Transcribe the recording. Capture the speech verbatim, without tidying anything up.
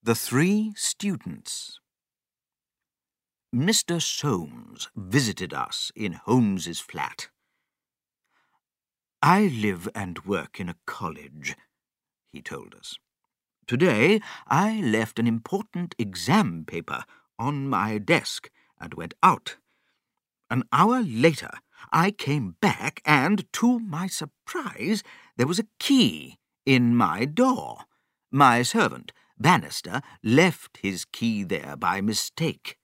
The Three Students. Mister Soames visited us in Holmes's flat. "I live and work in a college," he told us. "Today I left an important exam paper on my desk and went out. An hour later I came back and, to my surprise, there was a key in my door. My servant, Bannister, left his key there by mistake.